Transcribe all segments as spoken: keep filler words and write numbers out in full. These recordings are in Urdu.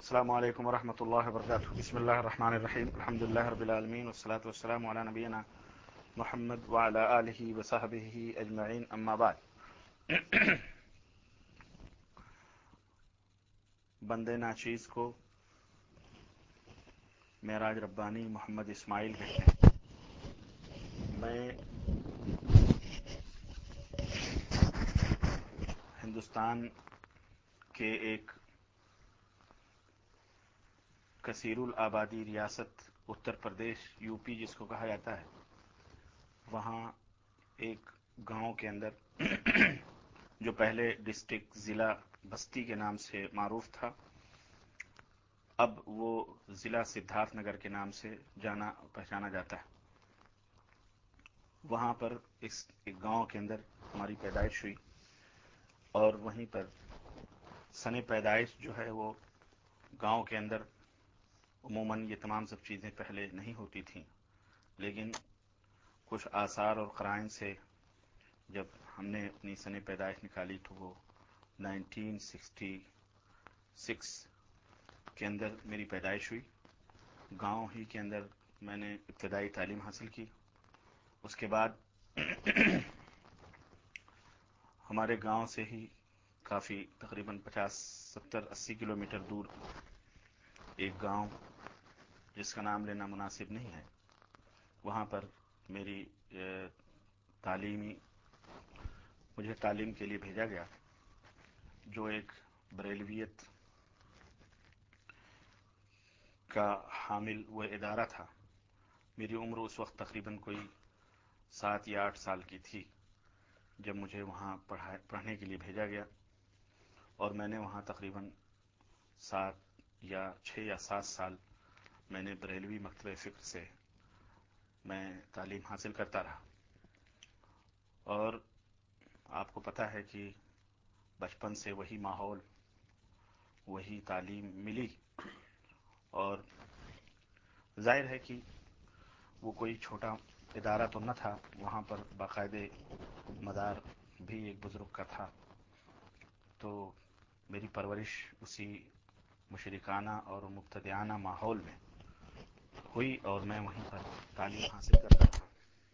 السلام علیکم ورحمۃ اللہ وبرکاتہ. بسم اللہ الرحمن الرحیم. الحمد للہ رب العالمین والصلاة والسلام علی نبینا محمد وعلی آلہ وصحبہ اجمعین. اما بعد. بندے ناچیز کو معراج ربانی محمد اسماعیل کہتے ہیں. میں ہندوستان کے ایک کثیر الآبادی ریاست اتر پردیش یو پی جس کو کہا جاتا ہے، وہاں ایک گاؤں کے اندر جو پہلے ڈسٹرکٹ ضلع بستی کے نام سے معروف تھا، اب وہ ضلع سدھارتھ نگر کے نام سے جانا پہچانا جاتا ہے. وہاں پر اس ایک گاؤں کے اندر ہماری پیدائش ہوئی، اور وہیں پر سن پیدائش جو ہے وہ گاؤں کے اندر عموماً یہ تمام سب چیزیں پہلے نہیں ہوتی تھیں، لیکن کچھ آثار اور قرائن سے جب ہم نے اپنی سن پیدائش نکالی تو وہ نائنٹین سکسٹی سکس کے اندر میری پیدائش ہوئی. گاؤں ہی کے اندر میں نے ابتدائی تعلیم حاصل کی. اس کے بعد ہمارے گاؤں سے ہی کافی تقریباً پچاس ستر اسی کلو میٹر دور ایک گاؤں جس کا نام لینا مناسب نہیں ہے، وہاں پر میری تعلیمی مجھے تعلیم کے لیے بھیجا گیا، جو ایک بریلویت کا حامل وہ ادارہ تھا. میری عمر اس وقت تقریباً کوئی سات یا آٹھ سال کی تھی جب مجھے وہاں پڑھنے کے لیے بھیجا گیا، اور میں نے وہاں تقریباً سات یا چھ یا سات سال میں نے بریلوی مکتبہ فکر سے میں تعلیم حاصل کرتا رہا. اور آپ کو پتہ ہے کہ بچپن سے وہی ماحول، وہی تعلیم ملی، اور ظاہر ہے کہ وہ کوئی چھوٹا ادارہ تو نہ تھا. وہاں پر باقاعدے مدار بھی ایک بزرگ کا تھا، تو میری پرورش اسی مشرکانہ اور مبتدعانہ ماحول میں ہوئی، اور میں وہیں پر تعلیم حاصل کرتا رہا.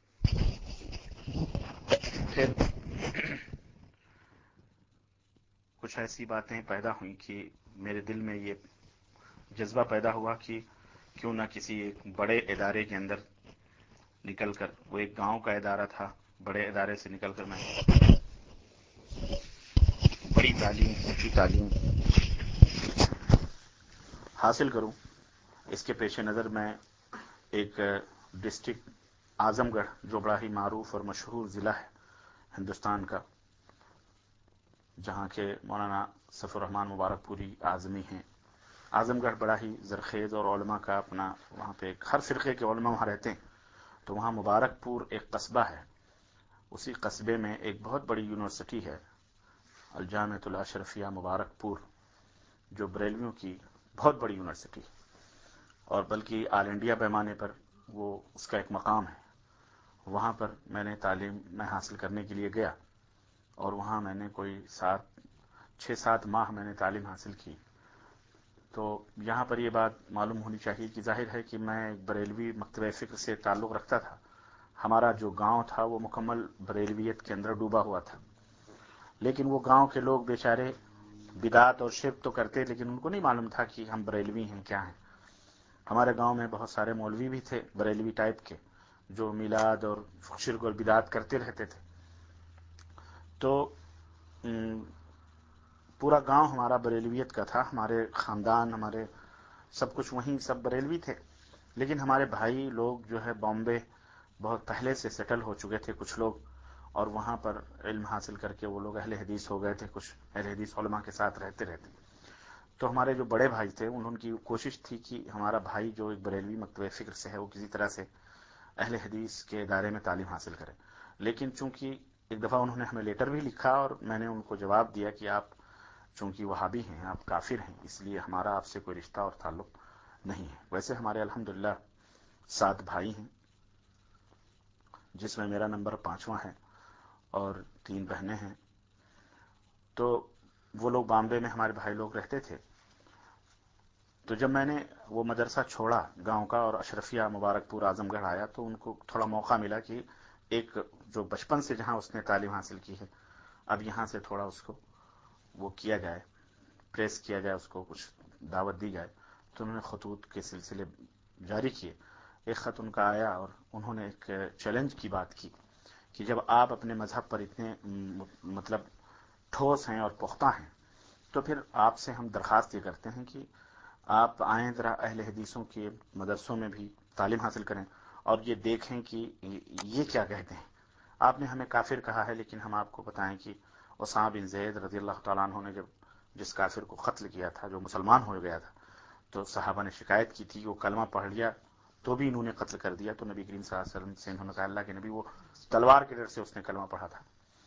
پھر کچھ ایسی باتیں پیدا ہوئیں کہ میرے دل میں یہ جذبہ پیدا ہوا کہ کیوں نہ کسی ایک بڑے ادارے کے اندر نکل کر، وہ ایک گاؤں کا ادارہ تھا، بڑے ادارے سے نکل کر میں بڑی تعلیم، اونچی تعلیم حاصل کروں. اس کے پیش نظر میں ایک ڈسٹرکٹ اعظم گڑھ، جو بڑا ہی معروف اور مشہور ضلع ہے ہندوستان کا، جہاں کے مولانا صفی الرحمان مبارک پوری اعظمی ہیں. اعظم گڑھ بڑا ہی زرخیز اور علماء کا اپنا، وہاں پہ ہر فرقے کے علماء وہاں رہتے ہیں. تو وہاں مبارک پور ایک قصبہ ہے، اسی قصبے میں ایک بہت بڑی یونیورسٹی ہے، الجامعۃ الاشرفیہ مبارک پور، جو بریلویوں کی بہت بڑی یونیورسٹی ہے، اور بلکہ آل انڈیا پیمانے پر وہ اس کا ایک مقام ہے. وہاں پر میں نے تعلیم میں حاصل کرنے کے لیے گیا، اور وہاں میں نے کوئی سات چھ سات ماہ میں نے تعلیم حاصل کی. تو یہاں پر یہ بات معلوم ہونی چاہیے کہ ظاہر ہے کہ میں بریلوی مکتبہ فکر سے تعلق رکھتا تھا. ہمارا جو گاؤں تھا وہ مکمل بریلویت کے اندر ڈوبا ہوا تھا، لیکن وہ گاؤں کے لوگ بیچارے بدعت اور شرک تو کرتے، لیکن ان کو نہیں معلوم تھا کہ ہم بریلوی ہیں کیا ہیں. ہمارے گاؤں میں بہت سارے مولوی بھی تھے بریلوی ٹائپ کے، جو میلاد اور شرک اور بدعت کرتے رہتے تھے. تو پورا گاؤں ہمارا بریلویت کا تھا، ہمارے خاندان، ہمارے سب کچھ وہیں سب بریلوی تھے. لیکن ہمارے بھائی لوگ جو ہے بامبے بہت پہلے سے سیٹل ہو چکے تھے کچھ لوگ، اور وہاں پر علم حاصل کر کے وہ لوگ اہل حدیث ہو گئے تھے، کچھ اہل حدیث علماء کے ساتھ رہتے رہتے. تو ہمارے جو بڑے بھائی تھے انہوں کی کوشش تھی کہ ہمارا بھائی جو ایک بریلوی مکتبہ فکر سے ہے وہ کسی طرح سے اہل حدیث کے ادارے میں تعلیم حاصل کرے. لیکن چونکہ ایک دفعہ انہوں نے ہمیں لیٹر بھی لکھا، اور میں نے ان کو جواب دیا کہ آپ چونکہ وہابی ہیں، آپ کافر ہیں، اس لیے ہمارا آپ سے کوئی رشتہ اور تعلق نہیں ہے. ویسے ہمارے الحمدللہ سات بھائی ہیں، جس میں میرا نمبر پانچواں ہے، اور تین بہنیں ہیں. تو وہ لوگ بامبے میں ہمارے بھائی لوگ رہتے تھے. تو جب میں نے وہ مدرسہ چھوڑا گاؤں کا اور اشرفیہ مبارک پور اعظم گڑھ آیا تو ان کو تھوڑا موقع ملا کہ ایک جو بچپن سے جہاں اس نے تعلیم حاصل کی ہے اب یہاں سے تھوڑا اس کو وہ کیا جائے، پریس کیا جائے، اس کو کچھ دعوت دی جائے. تو انہوں نے خطوط کے سلسلے جاری کیے. ایک خط ان کا آیا اور انہوں نے ایک چیلنج کی بات کی کہ جب آپ اپنے مذہب پر اتنے مطلب ٹھوس ہیں اور پختہ ہیں تو پھر آپ سے ہم درخواست یہ کرتے ہیں کہ آپ آئیں ذرا اہل حدیثوں کے مدرسوں میں بھی تعلیم حاصل کریں اور یہ دیکھیں کہ یہ کیا کہتے ہیں. آپ نے ہمیں کافر کہا ہے لیکن ہم آپ کو بتائیں کہ اسامہ بن زید رضی اللہ تعالیٰ عنہ نے جب جس کافر کو قتل کیا تھا جو مسلمان ہو گیا تھا تو صحابہ نے شکایت کی تھی، وہ کلمہ پڑھ لیا تو بھی انہوں نے قتل کر دیا. تو نبی کریم صلی اللہ علیہ وسلم سے انہوں نے کہا اللہ کے نبی وہ تلوار کے ڈر سے اس نے کلمہ پڑھا تھا.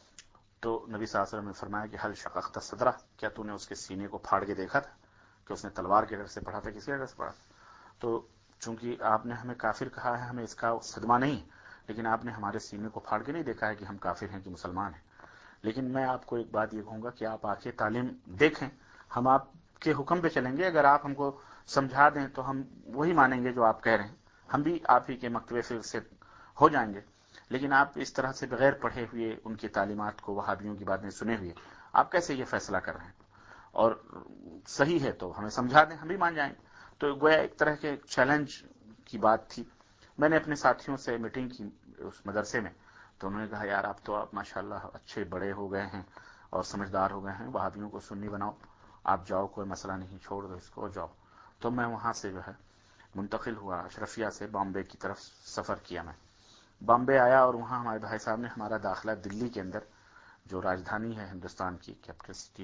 تو نبی صلی اللہ علیہ وسلم نے فرمایا کہ حل شققت صدرہ، کیا تو نے اس کے سینے کو پھاڑ کے دیکھا تھا کہ اس نے تلوار کے ڈر سے پڑھا تھا، کسی ڈر سے پڑھا تھا. تو چونکہ آپ نے ہمیں کافر کہا ہے ہمیں اس کا صدمہ نہیں، لیکن آپ نے ہمارے سینے کو پھاڑ کے نہیں دیکھا ہے کہ ہم کافر ہیں کہ مسلمان ہیں. لیکن میں آپ کو ایک بات یہ کہوں گا کہ آپ آ کے تعلیم دیکھیں، ہم آپ کے حکم پہ چلیں گے. اگر آپ ہم کو سمجھا دیں تو ہم وہی مانیں گے جو آپ کہہ رہے ہیں، ہم بھی آپ ہی کے مکتبے سے سے ہو جائیں گے. لیکن آپ اس طرح سے بغیر پڑھے ہوئے ان کی تعلیمات کو وہابیوں کی باتیں سنے ہوئے آپ کیسے یہ فیصلہ کر رہے ہیں؟ اور صحیح ہے تو ہمیں سمجھا دیں، ہم بھی مان جائیں گے. تو گویا ایک طرح کے چیلنج کی بات تھی. میں نے اپنے ساتھیوں سے میٹنگ کی اس مدرسے میں تو انہوں نے کہا یار آپ تو آپ ماشاءاللہ اچھے بڑے ہو گئے ہیں اور سمجھدار ہو گئے ہیں، وہابیوں کو سنی بناؤ، آپ جاؤ، کوئی مسئلہ نہیں، چھوڑ دو اس کو جاؤ. تو میں وہاں سے جو ہے منتقل ہوا اشرفیہ سے بامبے کی طرف سفر کیا. میں بامبے آیا اور وہاں ہمارے بھائی صاحب نے ہمارا داخلہ دلی کے اندر جو راجدھانی ہے ہندوستان کی کیپٹل سٹی،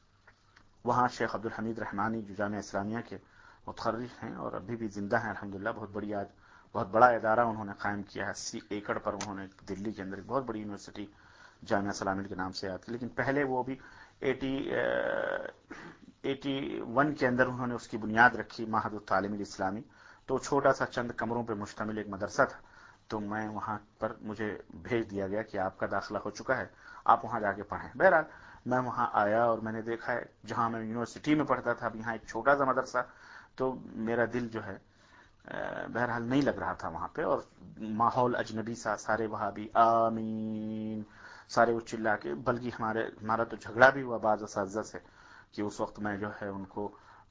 وہاں شیخ عبدالحمید رحمانی جو جامعہ اسلامیہ کے متخرج ہیں اور ابھی بھی زندہ ہیں الحمدللہ، بہت بڑی آج بہت بڑا ادارہ انہوں نے قائم کیا ہے. اسی ایکڑ پر انہوں نے دلی کے اندر ایک بہت بڑی یونیورسٹی جامعہ اسلامیہ کے نام سے آتی. لیکن پہلے وہ بھی ایٹی ایٹی ون کے اندر انہوں نے اس کی بنیاد رکھی، معہد التعلیم الاسلامی. تو چھوٹا سا چند کمروں پہ مشتمل ایک مدرسہ تھا. تو میں وہاں پر مجھے بھیج دیا گیا کہ آپ کا داخلہ ہو چکا ہے، آپ وہاں جا کے پڑھیں. بہرحال میں وہاں آیا اور میں نے دیکھا ہے جہاں میں یونیورسٹی میں پڑھتا تھا اب یہاں ایک چھوٹا سا مدرسہ، تو میرا دل جو ہے بہرحال نہیں لگ رہا تھا وہاں پہ. اور ماحول اجنبی سا، سارے وہابی آمین سارے وہ چلا کے، بلکہ ہمارے ہمارا تو جھگڑا بھی ہوا بعض اساتذہ سے کہ اس وقت میں جو ہے ان کو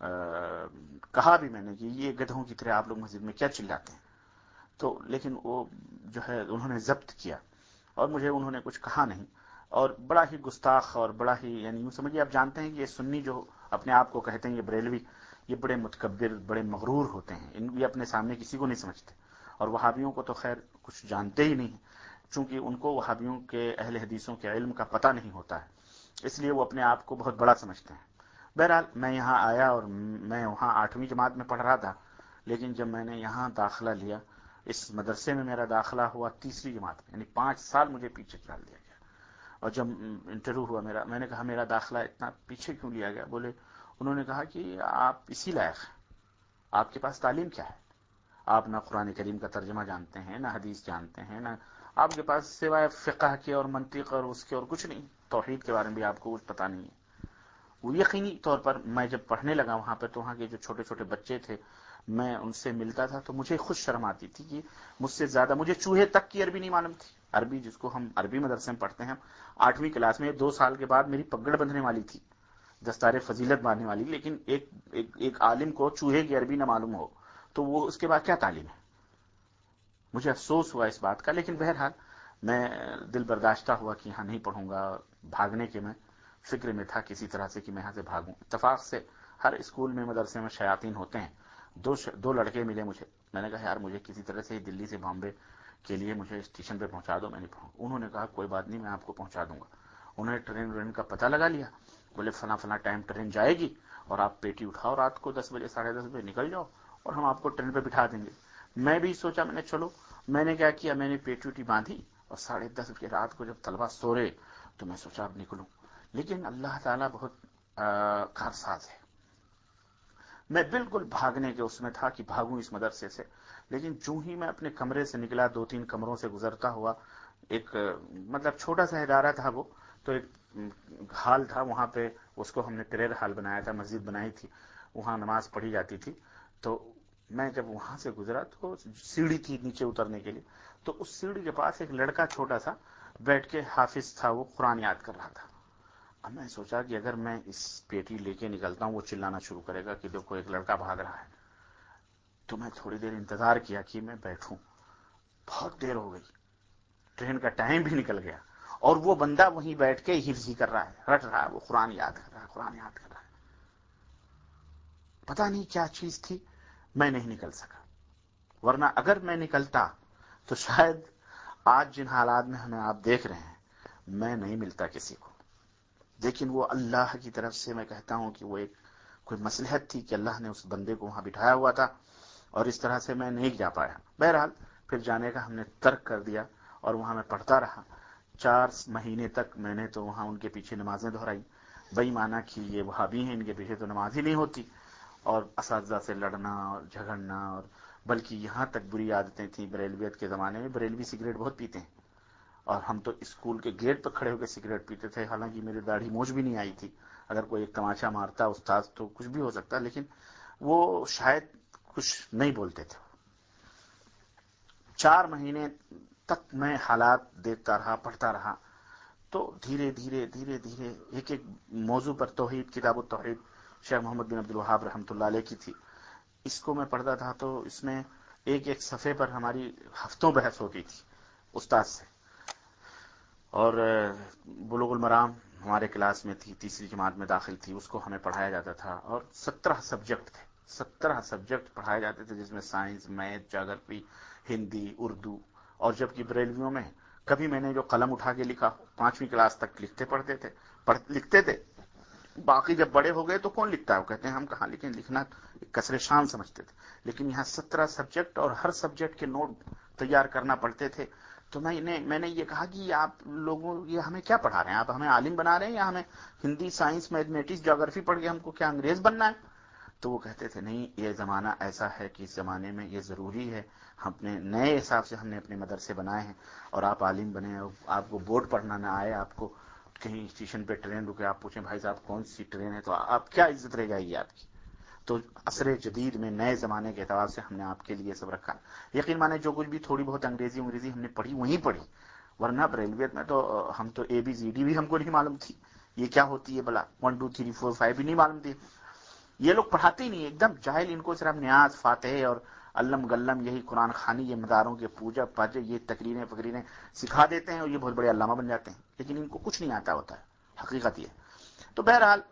کہا بھی میں نے کہ یہ گدھوں کی طرح آپ لوگ مسجد میں کیا چلاتے ہیں. تو لیکن وہ جو ہے انہوں نے ضبط کیا اور مجھے انہوں نے کچھ کہا نہیں. اور بڑا ہی گستاخ اور بڑا ہی یعنی یوں سمجھیے آپ جانتے ہیں کہ یہ سنی جو اپنے آپ کو کہتے ہیں یہ بریلوی، یہ بڑے متکبر بڑے مغرور ہوتے ہیں، ان یہ اپنے سامنے کسی کو نہیں سمجھتے. اور وہابیوں کو تو خیر کچھ جانتے ہی نہیں، چونکہ ان کو وہابیوں کے اہل حدیثوں کے علم کا پتہ نہیں ہوتا ہے، اس لیے وہ اپنے آپ کو بہت بڑا سمجھتے ہیں. بہرحال میں یہاں آیا اور میں وہاں آٹھویں جماعت میں پڑھ رہا تھا، لیکن جب میں نے یہاں داخلہ لیا اس مدرسے میں میرا داخلہ ہوا تیسری جماعت میں، یعنی پانچ سال مجھے پیچھے ڈال دیا گیا. اور جب انٹرویو ہوا میرا، میں نے کہا میرا داخلہ اتنا پیچھے کیوں لیا گیا؟ بولے انہوں نے کہا کہ آپ اسی لائق ہیں، آپ کے پاس تعلیم کیا ہے؟ آپ نہ قرآن کریم کا ترجمہ جانتے ہیں، نہ حدیث جانتے ہیں، نہ آپ کے پاس سوائے فقہ کے اور منطق اور اس کے اور کچھ نہیں، توحید کے بارے میں بھی آپ کو کچھ پتہ نہیں ہے. وہ یقینی طور پر میں جب پڑھنے لگا وہاں پہ تو وہاں کے جو چھوٹے چھوٹے بچے تھے میں ان سے ملتا تھا تو مجھے خود شرم آتی تھی کہ مجھ سے زیادہ مجھے چوہے تک کی عربی نہیں معلوم تھی. عربی جس کو ہم عربی مدرسے میں پڑھتے ہیں، آٹھویں کلاس میں دو سال کے بعد میری پگڑ بندھنے والی تھی، دستار فضیلت باندھنے والی، لیکن ایک ایک, ایک عالم کو چوہے کی عربی نہ معلوم ہو تو وہ اس کے بعد کیا تعلیم ہے؟ مجھے افسوس ہوا اس بات کا. لیکن بہرحال میں دل برداشتہ ہوا کہ یہاں نہیں پڑھوں گا. بھاگنے کے میں فکر میں تھا کسی طرح سے کہ میں یہاں سے بھاگوں. اتفاق سے ہر اسکول میں مدرسے میں شیاطین ہوتے ہیں. دو ش... دو لڑکے ملے مجھے، میں نے کہا یار مجھے کسی طرح سے دلی سے بامبے کے لیے مجھے اسٹیشن پہ پہنچا دو، میں نہیں پہنچ. انہوں نے کہا کوئی بات نہیں میں آپ کو پہنچا دوں گا. انہوں نے ٹرین ورین کا پتہ لگا لیا، بولے فلاں فلاں ٹائم ٹرین جائے گی اور آپ پیٹی اٹھاؤ رات کو دس بجے ساڑھے دس بجے نکل جاؤ اور ہم آپ کو ٹرین پہ بٹھا دیں گے. میں بھی سوچا، میں نے چلو میں نے کیا کیا، میں نے پیٹی وٹی باندھی اور ساڑھے دس بجے رات کو جب طلبہ سو رہے تو میں سوچا اب نکلوں. لیکن اللہ تعالیٰ بہت کارساز ہے. میں بالکل بھاگنے کے اس میں تھا کہ بھاگوں اس مدرسے سے. لیکن جو ہی میں اپنے کمرے سے نکلا، دو تین کمروں سے گزرتا ہوا، ایک مطلب چھوٹا سا ادارہ تھا وہ، تو ایک ہال تھا وہاں پہ، اس کو ہم نے پریئر ہال بنایا تھا، مسجد بنائی تھی. وہاں نماز پڑھی جاتی تھی. تو میں جب وہاں سے گزرا تو سیڑھی تھی نیچے اترنے کے لیے, تو اس سیڑھی کے پاس ایک لڑکا چھوٹا سا بیٹھ کے حافظ تھا, وہ قرآن یاد کر رہا تھا. اب میں سوچا کہ اگر میں اس پیٹی لے کے نکلتا ہوں, وہ چلانا شروع کرے گا کہ دیکھو ایک لڑکا بھاگ رہا ہے. تو میں تھوڑی دیر انتظار کیا کہ میں بیٹھوں. بہت دیر ہو گئی, ٹرین کا ٹائم بھی نکل گیا, اور وہ بندہ وہیں بیٹھ کے حفظ ہی کر رہا ہے, رٹ رہا ہے, وہ قرآن یاد کر رہا ہے, قرآن یاد کر رہا ہے. پتہ نہیں کیا چیز تھی, میں نہیں نکل سکا. ورنہ اگر میں نکلتا تو شاید آج جن حالات میں ہمیں آپ دیکھ رہے ہیں, میں نہیں ملتا کسی کو. لیکن وہ اللہ کی طرف سے میں کہتا ہوں کہ وہ ایک کوئی مصلحت تھی کہ اللہ نے اس بندے کو وہاں بٹھایا ہوا تھا, اور اس طرح سے میں نہیں جا پایا. بہرحال پھر جانے کا ہم نے ترک کر دیا, اور وہاں میں پڑھتا رہا. چار مہینے تک میں نے تو وہاں ان کے پیچھے نمازیں دہرائی. بئی مانا کہ یہ وہابی ہیں, ان کے پیچھے تو نماز ہی نہیں ہوتی, اور اساتذہ سے لڑنا اور جھگڑنا, اور بلکہ یہاں تک بری عادتیں تھیں. بریلویت کے زمانے میں بریلوی سگریٹ بہت پیتے ہیں, اور ہم تو اسکول کے گیٹ پہ کھڑے ہو کے سگریٹ پیتے تھے. حالانکہ میری داڑھی موچھ بھی نہیں آئی تھی. اگر کوئی ایک تماشا مارتا استاد تو کچھ بھی ہو سکتا, لیکن وہ شاید کچھ نہیں بولتے تھے. چار مہینے تک میں حالات دیکھتا رہا, پڑھتا رہا. تو دھیرے دھیرے دھیرے دھیرے ایک ایک موضوع پر, توحید, کتاب التوحید شیخ محمد بن عبد الوہاب رحمۃ اللہ علیہ کی تھی, اس کو میں پڑھتا تھا. تو اس میں ایک ایک صفحے پر ہماری ہفتوں بحث ہوتی تھی استاد سے. اور بلوغ المرام ہمارے کلاس میں تھی, تیسری جماعت میں داخل تھی, اس کو ہمیں پڑھایا جاتا تھا. اور سترہ سبجیکٹ تھے, سترہ سبجیکٹ پڑھائے جاتے تھے, جس میں سائنس, میتھ, جغرافی, ہندی, اردو. اور جبکہ بریلویوں میں کبھی میں نے جو قلم اٹھا کے لکھا, پانچویں کلاس تک لکھتے پڑھتے تھے, پڑھ لکھتے تھے. باقی جب بڑے ہو گئے تو کون لکھتا ہے, وہ کہتے ہیں ہم کہاں لکھیں, لکھنا کسر شان سمجھتے تھے. لیکن یہاں سترہ سبجیکٹ اور ہر سبجیکٹ کے نوٹ تیار کرنا پڑتے تھے. تو میں نے میں نے یہ کہا کہ آپ لوگوں یہ ہمیں کیا پڑھا رہے ہیں, آپ ہمیں عالم بنا رہے ہیں, یا ہمیں ہندی, سائنس, میتھمیٹکس, جغرافی پڑھ کے ہم کو کیا انگریز بننا ہے؟ تو وہ کہتے تھے نہیں, یہ زمانہ ایسا ہے کہ اس زمانے میں یہ ضروری ہے, ہم اپنے نئے حساب سے ہم نے اپنے مدرسے بنائے ہیں, اور آپ عالم بنے, آپ کو بورڈ پڑھنا نہ آئے, آپ کو کہیں اسٹیشن پہ ٹرین رکے, آپ پوچھیں بھائی صاحب کون سی ٹرین ہے, تو آپ کیا عزت رہ جائے گی آپ کی. تو عصر جدید میں نئے زمانے کے اعتبار سے ہم نے آپ کے لیے سب رکھا. یقین مانے جو کچھ بھی تھوڑی بہت انگریزی انگریزی ہم نے پڑھی وہیں پڑھی, ورنہ ریلویت میں تو ہم تو اے بی سی ڈی بھی ہم کو نہیں معلوم تھی, یہ کیا ہوتی ہے بلا, one two three four five بھی نہیں معلوم تھی. یہ لوگ پڑھاتے ہی نہیں, ایک دم جاہل. ان کو صرف نیاز, فاتحے اور علم گلم, یہی قرآن خوانی, یہ مداروں کے پوجا پاجے, یہ تقریریں فقریریں سکھا دیتے ہیں, اور یہ بہت بڑے علامہ بن جاتے ہیں. لیکن ان کو کچھ نہیں آتا ہوتا ہے, حقیقت یہ. تو بہرحال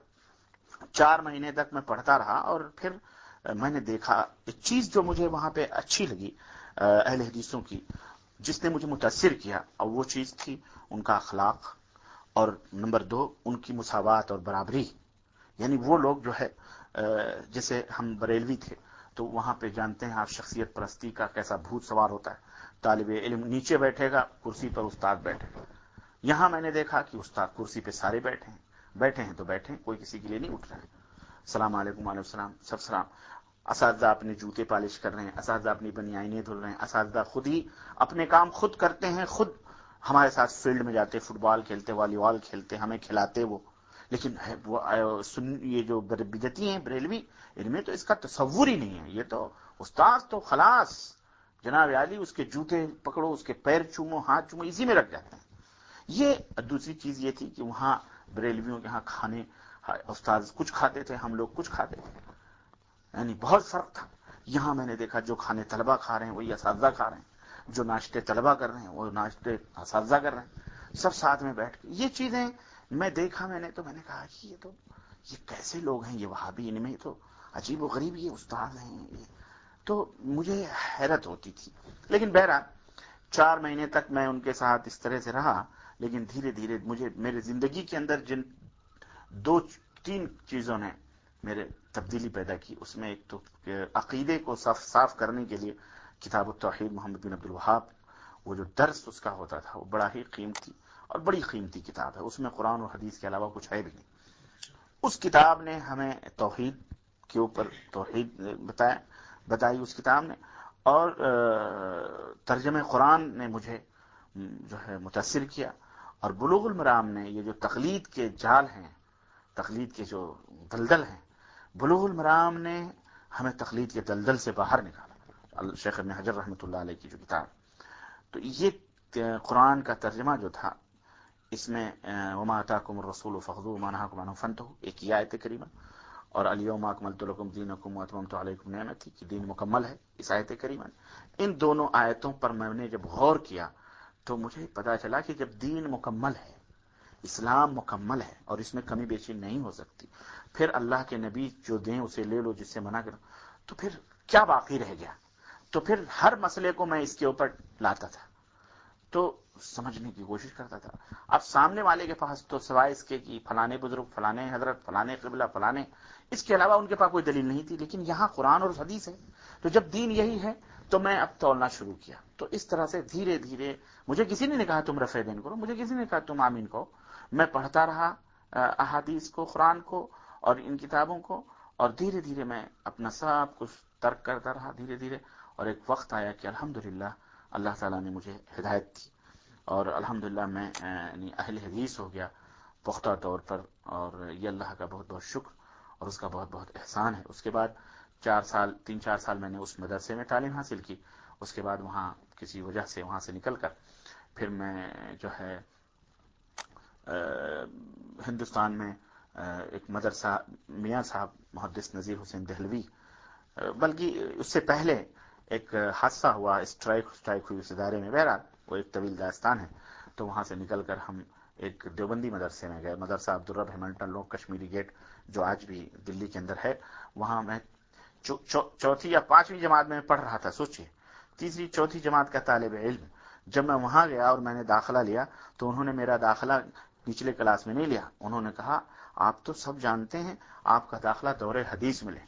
چار مہینے تک میں پڑھتا رہا, اور پھر میں نے دیکھا ایک چیز جو مجھے وہاں پہ اچھی لگی اہل حدیثوں کی, جس نے مجھے متاثر کیا, اور وہ چیز تھی ان کا اخلاق, اور نمبر دو ان کی مساوات اور برابری. یعنی وہ لوگ جو ہے, جیسے ہم بریلوی تھے تو وہاں پہ جانتے ہیں آپ شخصیت پرستی کا کیسا بھوت سوار ہوتا ہے. طالب علم نیچے بیٹھے گا, کرسی پر استاد بیٹھے گا. یہاں میں نے دیکھا کہ استاد کرسی پہ سارے بیٹھے ہیں, بیٹھے ہیں تو بیٹھے ہیں, کوئی کسی کے لیے نہیں اٹھ رہا ہے. السلام علیکم, وعلیکم السلام, سب سلام. اساتذہ اپنے جوتے پالش کر رہے ہیں, اساتذہ اپنی بنیانیں دھل رہے ہیں, اساتذہ خود ہی اپنے کام خود کرتے ہیں, خود ہمارے ساتھ فیلڈ میں جاتے, فٹ بال کھیلتے, والی بال کھیلتے, ہمیں کھلاتے وہ. لیکن وہ یہ جو بدعتی ہیں بریلوی, ان میں تو اس کا تصور ہی نہیں ہے. یہ تو استاد تو خلاص جناب عالی, اس کے جوتے پکڑو, اس کے پیر چومو, ہاتھ چومو, اسی میں رکھ جاتے ہیں. یہ دوسری چیز یہ تھی کہ وہاں بریلویوں کے ہاں کھانے, استاد کچھ کھاتے تھے, ہم لوگ کچھ کھاتے تھے, یعنی بہت فرق تھا. یہاں میں نے دیکھا جو کھانے طلبہ کھا رہے ہیں وہی اساتذہ کھا رہے ہیں, جو ناشتے طلبہ کر رہے ہیں وہ ناشتے اساتذہ کر رہے ہیں, سب ساتھ میں بیٹھ کے. یہ چیزیں میں دیکھا, میں نے تو میں نے کہا کہ یہ تو یہ کیسے لوگ ہیں, یہ وہابی, ان میں تو عجیب و غریب یہ استاد ہیں. یہ تو مجھے حیرت ہوتی تھی. لیکن بہرحال چار مہینے تک میں ان کے ساتھ اس طرح سے رہا. لیکن دھیرے دھیرے مجھے میرے زندگی کے اندر جن دو تین چیزوں نے میرے تبدیلی پیدا کی, اس میں ایک تو عقیدے کو صاف صاف کرنے کے لیے کتاب التوحید محمد بن عبد الوہاب, وہ جو درس اس کا ہوتا تھا وہ بڑا ہی قیمتی اور بڑی قیمتی کتاب ہے. اس میں قرآن اور حدیث کے علاوہ کچھ ہے بھی نہیں. اس کتاب نے ہمیں توحید کے اوپر توحید بتایا بتائی اس کتاب نے, اور ترجمہ قرآن نے مجھے جو ہے متاثر کیا. اور بلوغ المرام نے یہ جو تقلید کے جال ہیں, تقلید کے جو دلدل ہیں, بلوغ المرام نے ہمیں تقلید کے دلدل سے باہر نکالا، شیخ ابن حجر رحمۃ اللہ علیہ کی جو کتاب. تو یہ قرآن کا ترجمہ جو تھا، اس میں وما آتاکم الرسول فخذوه وما نهاکم عنہ فانتهوا، ایک یہ آیت کریمہ، اور الیوم اکملت لکم دینکم واتممت علیکم نعمتی کہ دین مکمل ہے، اس آیت کریمہ. ان دونوں آیتوں پر میں نے جب غور کیا تو مجھے پتا چلا کہ جب دین مکمل ہے، اسلام مکمل ہے اور اس میں کمی بیشی نہیں ہو سکتی، پھر اللہ کے نبی جو دیں اسے لے لو، جس سے منع کرو، تو پھر کیا باقی رہ گیا؟ تو پھر ہر مسئلے کو میں اس کے اوپر لاتا تھا، تو سمجھنے کی کوشش کرتا تھا. اب سامنے والے کے پاس تو سوائے اس کے کہ فلانے بزرگ، فلانے حضرت، فلانے قبلہ، فلانے، اس کے علاوہ ان کے پاس کوئی دلیل نہیں تھی. لیکن یہاں قرآن اور حدیث ہے، تو جب دین یہی ہے تو میں اب تولنا شروع کیا. تو اس طرح سے دھیرے دھیرے، مجھے کسی نے نہیں کہا تم رفع دین کرو، مجھے کسی نے کہا تم آمین کہو، میں پڑھتا رہا احادیث کو، قرآن کو اور ان کتابوں کو، اور دھیرے دھیرے میں اپنا سب کچھ ترک کرتا رہا دھیرے دھیرے. اور ایک وقت آیا کہ الحمدللہ اللہ تعالیٰ نے مجھے ہدایت دی، اور الحمدللہ میں یعنی اہل حدیث ہو گیا پختہ طور پر، اور یہ اللہ کا بہت بہت شکر اور اس کا بہت بہت احسان ہے. اس کے بعد چار سال تین چار سال میں نے اس مدرسے میں تعلیم حاصل کی. اس کے بعد وہاں کسی وجہ سے وہاں سے نکل کر پھر میں جو ہے ہندوستان میں ایک مدرسہ میاں صاحب محدث نذیر حسین دہلوی، بلکہ اس سے پہلے ایک حادثہ ہوا، اسٹرائک اسٹرائک ہوئی اس ادارے میں، بہرحال وہ ایک طویل داستان ہے. تو وہاں سے نکل کر ہم ایک دیوبندی مدرسے میں گئے، مدرسہ عبدالرب ہیملٹن لوگ کشمیری گیٹ جو آج بھی دلی کے اندر ہے. وہاں میں چوتھی یا پانچویں جماعت میں پڑھ رہا تھا، سوچئے تیسری چوتھی جماعت کا طالب علم. جب میں وہاں گیا اور میں نے داخلہ لیا تو انہوں نے میرا داخلہ نچلے کلاس میں نہیں لیا. انہوں نے کہا آپ تو سب جانتے ہیں، آپ کا داخلہ دور حدیث میں لیں.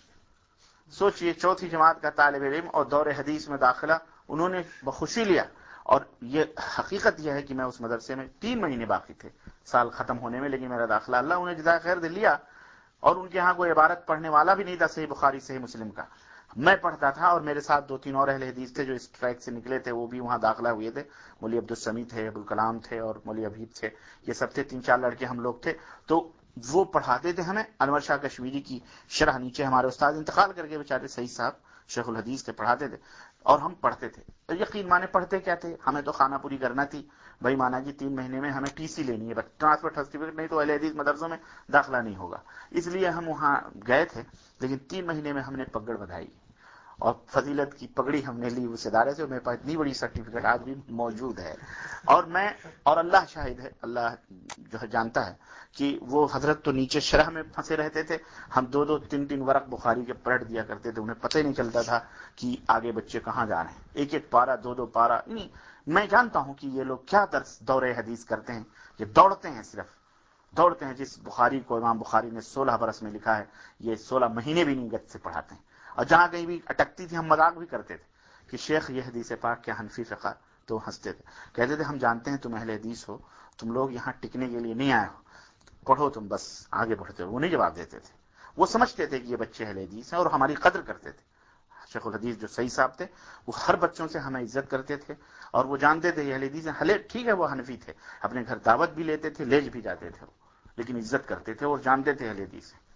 سوچئے چوتھی جماعت کا طالب علم اور دور حدیث میں داخلہ انہوں نے بخوشی لیا. اور یہ حقیقت یہ ہے کہ میں اس مدرسے میں تین مہینے باقی تھے سال ختم ہونے میں، لیکن میرا داخلہ اللہ انہیں جزائے خیر دے لیا. اور ان کے ہاں کوئی عبارت پڑھنے والا بھی نہیں تھا صحیح بخاری صحیح مسلم کا، میں پڑھتا تھا. اور میرے ساتھ دو تین اور اہل حدیث تھے جو اس ٹریک سے نکلے تھے، وہ بھی وہاں داخلہ ہوئے تھے. مولوی عبدالسمیع تھے، ابوالکلام تھے اور مولوی حبیب تھے، یہ سب تھے، تین چار لڑکے ہم لوگ تھے. تو وہ پڑھاتے تھے ہمیں. انور شاہ کشمیری کی شرح نیچے ہمارے استاد انتقال کر کے بیچارے صحیح صاحب شیخ الحدیث تھے، پڑھاتے تھے اور ہم پڑھتے تھے. تو یقین مانے پڑھتے کیا تھے، ہمیں تو خانہ پوری کرنا تھی. بھائی مانا جی تین مہینے میں ہمیں ٹی سی لینی ہے، ٹرانسفر سرٹیفکیٹ نہیں تو اہل حدیث مدرسوں میں داخلہ نہیں ہوگا. اس لیے ہم وہاں گئے تھے. لیکن تین مہینے میں ہم نے پگڑ بدھائی اور فضیلت کی پگڑی ہم نے لی اس ادارے سے. میرے پاس اتنی بڑی سرٹیفکیٹ آج بھی موجود ہے. اور میں اور اللہ شاہد ہے، اللہ جو ہے جانتا ہے کہ وہ حضرت تو نیچے شرح میں پھنسے رہتے تھے، ہم دو دو تین تین ورق بخاری کے پلٹ دیا کرتے تھے. انہیں پتہ ہی نہیں چلتا تھا کہ آگے بچے کہاں جا رہے ہیں. ایک ایک پارا دو دو پارا. نہیں، میں جانتا ہوں کہ یہ لوگ کیا درس دور حدیث کرتے ہیں. یہ دوڑتے ہیں، صرف دوڑتے ہیں. جس بخاری کو امام بخاری نے سولہ برس میں لکھا ہے، یہ سولہ مہینے بھی نہیں گت سے پڑھاتے ہیں. اور جہاں کہیں بھی اٹکتی تھی ہم مذاق بھی کرتے تھے کہ شیخ یہ حدیث پاک کیا حنفی فقہ. تو ہنستے تھے، کہتے تھے ہم جانتے ہیں تم اہل حدیث ہو، تم لوگ یہاں ٹکنے کے لیے نہیں آئے ہو، پڑھو تم بس آگے بڑھتے ہو. وہ نہیں جواب دیتے تھے. وہ سمجھتے تھے کہ یہ بچے اہل حدیث ہیں اور ہماری قدر کرتے تھے. شیخ الحدیث جو صحیح صاحب تھے وہ ہر بچوں سے ہمیں عزت کرتے تھے اور وہ جانتے تھے یہ اہل حدیث ہیں. حلے ٹھیک ہے وہ حنفی تھے، اپنے گھر دعوت بھی لیتے تھے، لیج بھی جاتے تھے، لیکن عزت کرتے تھے اور جانتے تھے اہل حدیث ہیں.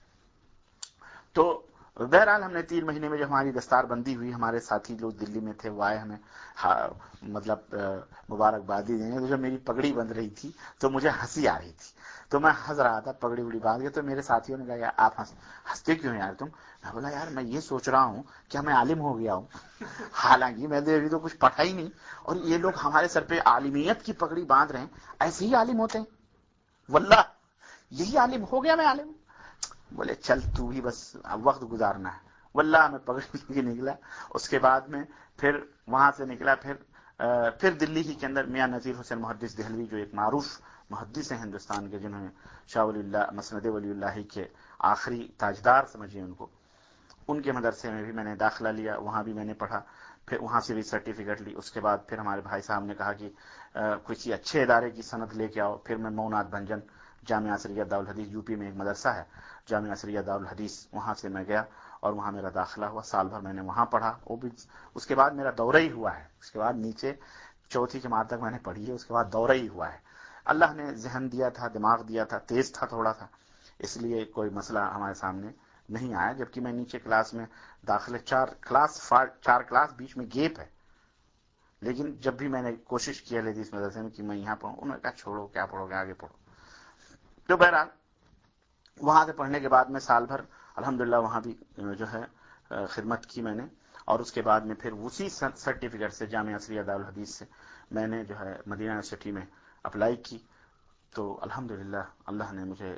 تو بہرحال ہم نے تین مہینے میں جب ہماری دستار بندی ہوئی، ہمارے ساتھی لوگ دلی میں تھے، وہ آئے ہمیں مطلب مبارکبادی دینے. تو جب میری پگڑی بندھ رہی تھی تو مجھے ہنسی آ رہی تھی، تو میں ہنس رہا تھا پگڑی اڑی باندھ کے. تو میرے ساتھیوں نے کہا یار آپ ہنس ہنستے کیوں یار تم؟ میں بولا یار میں یہ سوچ رہا ہوں کہ میں عالم ہو گیا ہوں، حالانکہ میں نے ابھی تو کچھ پڑھا ہی نہیں، اور یہ لوگ ہمارے سر پہ عالمیت کی پگڑی باندھ رہے ہیں. ایسے ہی عالم ہوتے ہیں، واللہ یہی عالم ہو گیا میں عالم. بولے چل تو بھی بس وقت گزارنا ہے. واللہ میں پگڑی کے نکلا. اس کے بعد میں پھر وہاں سے نکلا، پھر پھر دلی ہی کے اندر میاں نذیر حسین محدث دہلوی جو ایک معروف محدث ہیں ہندوستان کے، جنہوں نے شاہ ولی اللہ مسند ولی اللہ کے آخری تاجدار سمجھے ان کو، ان کے مدرسے میں بھی میں نے داخلہ لیا. وہاں بھی میں نے پڑھا، پھر وہاں سے بھی سرٹیفکیٹ لی. اس کے بعد پھر ہمارے بھائی صاحب نے کہا کہ کسی اچھے ادارے کی سند لے کے آؤ. پھر میں مونات بھنجن جامعہ عصریہ دارالحدیث، یو پی میں ایک مدرسہ ہے جامعہ عصریہ دارالحدیث، وہاں سے میں گیا اور وہاں میرا داخلہ ہوا. سال بھر میں نے وہاں پڑھا. وہ بھی اس کے بعد میرا دورہ ہی ہوا ہے. اس کے بعد نیچے چوتھی جماعت تک میں نے پڑھی ہے، اس کے بعد دورہ ہی ہوا ہے. اللہ نے ذہن دیا تھا، دماغ دیا تھا، تیز تھا تھوڑا تھا، اس لیے کوئی مسئلہ ہمارے سامنے نہیں آیا، جبکہ میں نیچے کلاس میں داخلے چار کلاس چار کلاس بیچ میں گیپ ہے، لیکن جب بھی میں نے کوشش کی اہل حدیث مدرسے میں کہ میں یہاں پڑھوں، انہوں نے کہا چھوڑو کیا پڑھو گے، آگے پڑھو. تو بہرحال وہاں سے پڑھنے کے بعد میں سال بھر الحمدللہ وہاں بھی جو ہے خدمت کی میں نے، اور اس کے بعد میں پھر اسی سرٹیفکیٹ سے جامعہ عصریہ دارالحدیث سے میں نے جو ہے مدینہ یونیورسٹی میں اپلائی کی. تو الحمدللہ اللہ نے مجھے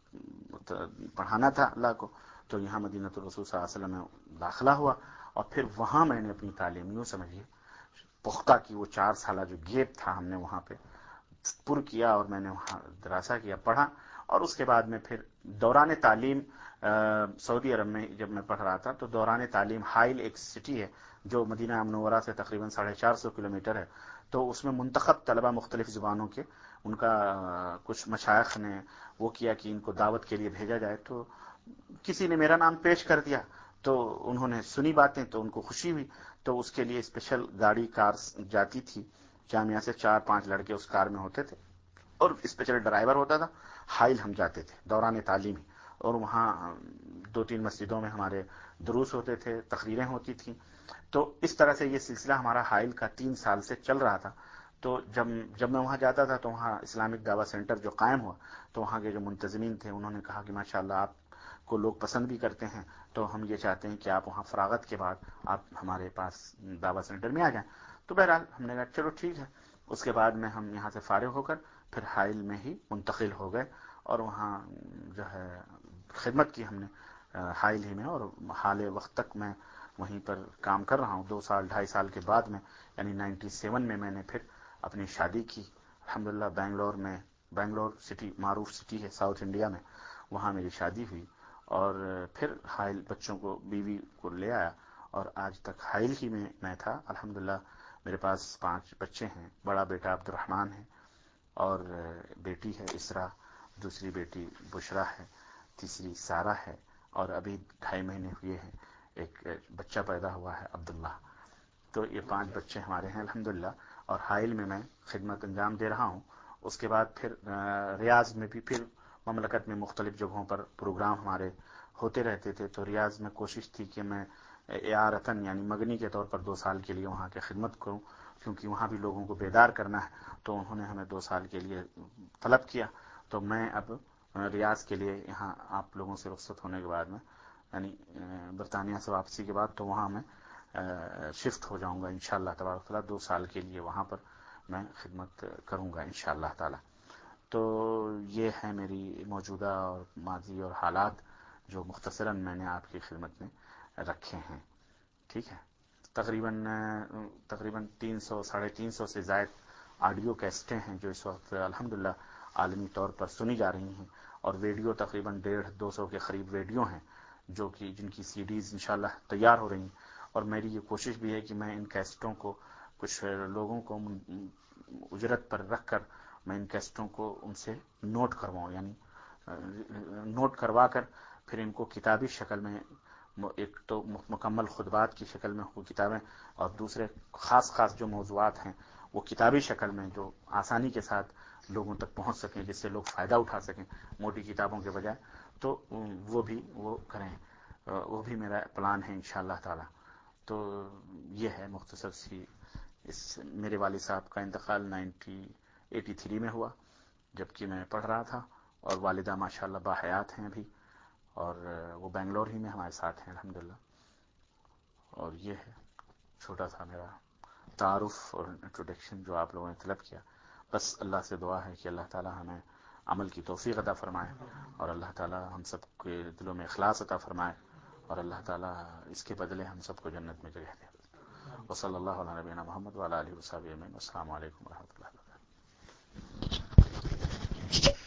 پڑھانا تھا اللہ کو، تو یہاں مدینہ الرسول صلی اللہ علیہ وسلم میں داخلہ ہوا، اور پھر وہاں میں نے اپنی تعلیم یوں سمجھیے پختہ کی. وہ چار سالہ جو گیپ تھا ہم نے وہاں پہ پر کیا، اور میں نے وہاں دراسہ کیا، پڑھا. اور اس کے بعد میں پھر دوران تعلیم سعودی عرب میں جب میں پڑھ رہا تھا تو دوران تعلیم حائل ایک سٹی ہے جو مدینہ منورہ سے تقریباً ساڑھے چار سو کلو میٹر ہے، تو اس میں منتخب طلبہ مختلف زبانوں کے، ان کا کچھ مشائخ نے وہ کیا کہ ان کو دعوت کے لیے بھیجا جائے. تو کسی نے میرا نام پیش کر دیا، تو انہوں نے سنی باتیں تو ان کو خوشی ہوئی، تو اس کے لیے اسپیشل گاڑی کار جاتی تھی جامعہ سے، چار پانچ لڑکے اس کار میں ہوتے تھے اور اسپیشل ڈرائیور ہوتا تھا. حائل ہم جاتے تھے دوران تعلیمی، اور وہاں دو تین مسجدوں میں ہمارے دروس ہوتے تھے، تقریریں ہوتی تھیں. تو اس طرح سے یہ سلسلہ ہمارا حائل کا تین سال سے چل رہا تھا. تو جب جب میں وہاں جاتا تھا تو وہاں اسلامک دعویٰ سینٹر جو قائم ہوا، تو وہاں کے جو منتظمین تھے انہوں نے کہا کہ ماشاءاللہ آپ کو لوگ پسند بھی کرتے ہیں، تو ہم یہ چاہتے ہیں کہ آپ وہاں فراغت کے بعد آپ ہمارے پاس دعویٰ سینٹر میں آ جائیں. تو بہرحال ہم نے کہا چلو ٹھیک ہے. اس کے بعد میں ہم یہاں سے فارغ ہو کر پھر حائل میں ہی منتقل ہو گئے، اور وہاں جو ہے خدمت کی ہم نے حائل ہی میں، اور حال وقت تک میں وہیں پر کام کر رہا ہوں. دو سال ڈھائی سال کے بعد میں یعنی نائنٹی سیون میں میں نے پھر اپنی شادی کی الحمدللہ بنگلور میں. بنگلور سٹی معروف سٹی ہے ساؤتھ انڈیا میں، وہاں میری شادی ہوئی، اور پھر حائل بچوں کو بیوی کو لے آیا، اور آج تک حائل ہی میں میں تھا الحمدللہ. میرے پاس پانچ بچے ہیں، بڑا بیٹا عبد الرحمن ہے، اور بیٹی ہے اسرا، دوسری بیٹی بشرا ہے، تیسری سارہ ہے، اور ابھی ڈھائی مہینے ہوئے ہیں ایک بچہ پیدا ہوا ہے عبداللہ. تو یہ پانچ بچے ہمارے ہیں الحمدللہ، اور حائل میں میں خدمت انجام دے رہا ہوں. اس کے بعد پھر ریاض میں بھی پھر مملکت میں مختلف جگہوں پر پروگرام ہمارے ہوتے رہتے تھے، تو ریاض میں کوشش تھی کہ میں اعارتن یعنی مگنی کے طور پر دو سال کے لیے وہاں کی خدمت کروں، کیونکہ وہاں بھی لوگوں کو بیدار کرنا ہے. تو انہوں نے ہمیں دو سال کے لیے طلب کیا، تو میں اب ریاض کے لیے یہاں آپ لوگوں سے رخصت ہونے کے بعد میں یعنی برطانیہ سے واپسی کے بعد تو وہاں میں شفٹ ہو جاؤں گا انشاءاللہ تبارک تعالیٰ. دو سال کے لیے وہاں پر میں خدمت کروں گا انشاءاللہ تعالیٰ. تو یہ ہے میری موجودہ اور ماضی اور حالات جو مختصراً میں نے آپ کی خدمت میں رکھے ہیں. ٹھیک ہے. تقریباً تقریباً تین سو ساڑھے تین سو سے زائد آڈیو کیسٹیں ہیں جو اس وقت الحمدللہ عالمی طور پر سنی جا رہی ہیں، اور ویڈیو تقریباً ڈیڑھ دو سو کے قریب ویڈیو ہیں جو کہ جن کی سی ڈیز انشاءاللہ تیار ہو رہی ہیں. اور میری یہ کوشش بھی ہے کہ میں ان کیسٹوں کو کچھ لوگوں کو اجرت پر رکھ کر میں ان کیسٹوں کو ان سے نوٹ کرواؤں، یعنی نوٹ کروا کر پھر ان کو کتابی شکل میں، ایک تو مکمل خطبات کی شکل میں وہ کتابیں، اور دوسرے خاص خاص جو موضوعات ہیں وہ کتابی شکل میں جو آسانی کے ساتھ لوگوں تک پہنچ سکیں، جس سے لوگ فائدہ اٹھا سکیں موٹی کتابوں کے بجائے، تو وہ بھی وہ کریں. وہ بھی میرا پلان ہے انشاءاللہ تعالی. تو یہ ہے مختصر سی. اس میرے والد صاحب کا انتقال نائنٹی ایٹی تھری میں ہوا جبکہ میں پڑھ رہا تھا، اور والدہ ماشاءاللہ باحیات ہیں ابھی، اور وہ بنگلور ہی میں ہمارے ساتھ ہیں الحمدللہ. اور یہ ہے چھوٹا سا میرا تعارف اور انٹروڈکشن جو آپ لوگوں نے طلب کیا. بس اللہ سے دعا ہے کہ اللہ تعالی ہمیں عمل کی توفیق عطا فرمائے، اور اللہ تعالی ہم سب کے دلوں میں اخلاص عطا فرمائے، اور اللہ تعالی اس کے بدلے ہم سب کو جنت میں جگہ دے. وصلی اللہ علی نبینا محمد وعلی آلہ وصحبہ اجمعین. السلام علیکم ورحمۃ اللہ وبرکاتہ.